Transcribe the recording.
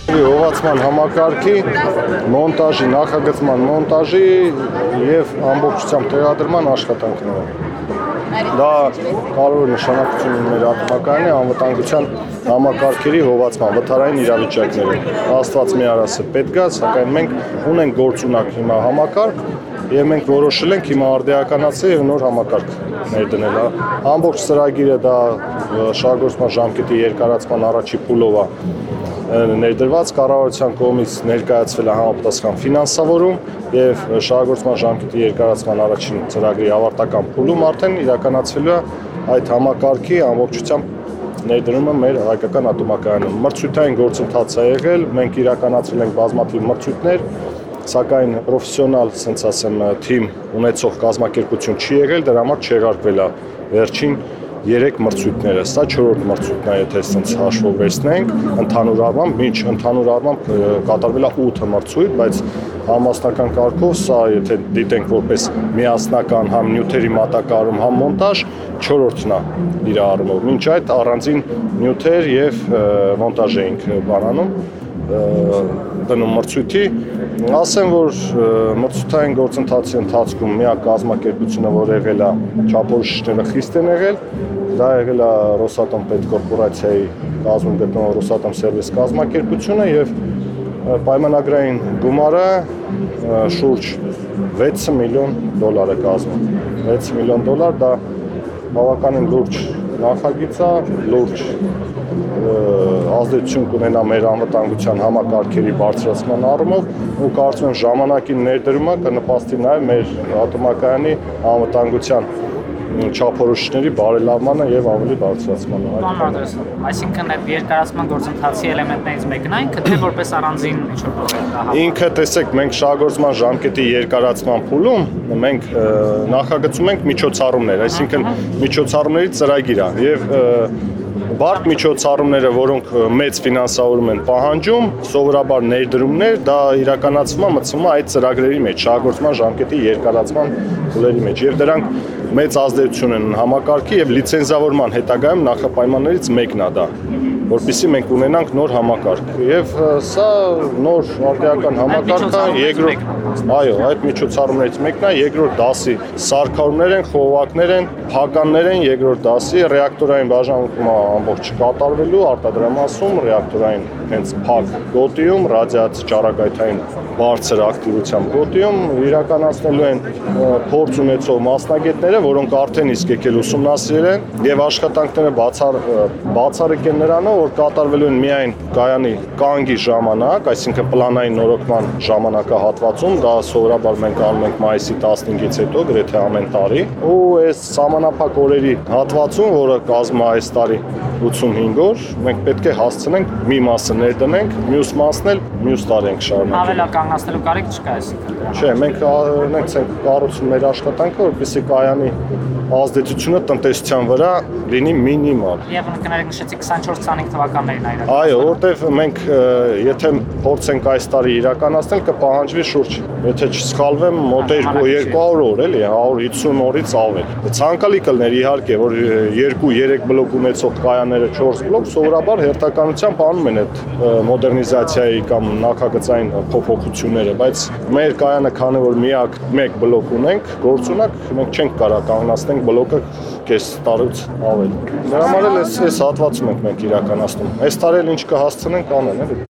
Հողացման համակարգի, մոնտաժի, նախագծման մոնտաժի և ամբողջությամբ տեղադրման աշխատանքները։ Դա կարևոր նշանակություն ունի մեր ատոմակայանի անվտանգության համակարգերի հողացման վթարային իրավիճակներում։ Աստված մի արասը պետք է, սակայն մենք ունենք գործունակ հիմա համակարգ և մենք որոշել ենք հիմա արդիականացնել և նոր համակարգ ներդնել։ Ամբողջ ծրագիրը դա շահգործման ժամկետի երկարացման առաջի փուլով է ներդրված, կառավարության կողմից ներկայացվել է համապատասխան ֆինանսավորում և շահգործման ժամկետի երկարացման առաջին ծրագրի ավարտական փուլում արդեն իրականացվելու է այդ համակարգի ամբողջությամբ ներդրումը մեր հայկական ատոմակայանում։ Մրցութային գործընթաց է եղել, մենք իրականացրել ենք բազմաթիվ մրցույթներ, սակայն պրոֆեսիոնալ, ասենց ասեմ, թիմ ունեցող կազմակերպություն չի եղել, դրա համար չեղարկվել է վերջին 3 մրցույթները, սա 4-րդ մրցույթն է, եթե ասենց հաշվով վերցնենք, ընդհանուր առմամբ, մինչ ընդհանուր առմամբ կատարվել է 8 մրցույթ, բայց համասնական կարգով սա, եթե դիտենք որպես միասնական համ նյութերի մատակարարում, համ մոնտաժ, 4-րդն է իր առումով։ Մինչ այդ առանձին նյութեր և մոնտաժ էինք բանանում, դնում մրցույթի, ասեմ, որ մրցութային գործընթացի ընթացքում միակ կազմակերպությունը, որ եղել է չափորոշիչները խիստ են եղել, դա եղել է Ռոսատոմ պետկորպորացիայի կազմում գտնվող Ռոսատոմ սերվիս կազմակերպությունը և պայմանագրային գումարը շուրջ $6 միլիոն է կազմում։ $6 միլիոն դա բավականին լուրջ նախագիծ է, լուրջ ազդեցություն կունենա մեր անվտանգության համակարգերի բարձրացման առումով ու կարծում եմ ժամանակին ներդրումը կնպաստի նաև մեր ատոմակայանի անվտանգության չափորոշիչների բարելավմանը և ավելի բարձրացմանը։ Այսինքն այդ երկարացման գործընթացի էլեմենտներից մեկն է ինքը, թե որպես առանձին ինքը, տեսեք, մենք շահգործման ժամկետի երկարացման փուլում մենք նախագծում ենք միջոցառումներ, այսինքն միջոցառումների ծրագիր է և բարդ միջոցառումները, որոնք մեծ ֆինանսավորում են պահանջում, սովորաբար ներդրումներ, դա իրականացվում է մտցվում է այդ ծրագրերի մեջ, շահգործման ժամկետի երկարացման փուլերի մեջ և դրանք մեծ ազդեցություն են համակարգի և լիցենզավորման հետագայում նախապայմաններից մեկն է դա, որպեսզի մենք ունենանք նոր համակարգ և սա նոր արդիական համակարգ է, այո, այդ միջոցառումներից մեկն է, երկրորդ դասի սարքավորումներ են, խողովակներ են, փականներ են, երկրորդ դասի ռեակտորային բաժանումը ամբողջ կատարվելու արտադրամասում, ռեակտորային հենց փակ գոտիում, ռադիացիա ճառագայթային բարձր ակտիվությամբ գոտիում իրականացնելու են փորձ ունեցող մասնագետները, որոնք արդեն իսկ եկել ուսումնասիրել են և աշխատանքները բացառիկ են նրանով, որ կատարվելու են միայն կայանի կանգի ժամանակ, այսինքն պլանային նորոգման ժամանակահատվածում, դա սովորաբար մենք անում ենք մայիսի 15-ից հետո, գրեթե ամեն տարի, ու այս սահմանափակ օրերի հատվածում, որը կազմում է այս տարի 85 օր, մենք պետք է հասցնենք մի մասը ներդնենք, մյուս մասն էլ մյուս տարի ենք շարունակել։ Ավելականգնացնելու կարիք չկա այսինքն։ Չէ, մենք ենք կառուցում մեր աշխատանքը, որպեսզի կայանի ազդեցությունը տնտեսության վրա լինի մինիմալ։ Եվ կներեք նշեցիք 24-25 թվականներին այրական։ Այո, որտեվ մենք եթե փորձենք այս տարի իրականացնել, կպահանջվի շուրջ, եթե չսխալվեմ, մոտ 200 օր, էլի, 150 օրից ավել։ Ցանկալի կլներ իհարկե, որ 2-3 բլոկ ունեցող կայանները 4 բլոկ սովորաբար հերթականությամբ անում են այդ մոդեռնիզացիայի կամ նախագծային փոփոխությունները, բայց մեր կայանը, քանի որ միակ մեկ բլոկ ունենք, գործունակ, մենք չենք կարող կանգնացնենք բլոկը կես տարուց ավել։ Դրա համար էլ այս հատվածում ենք մենք իրականացնում։ Այս տարի էլ ինչ կհասցնենք անեն, էլի։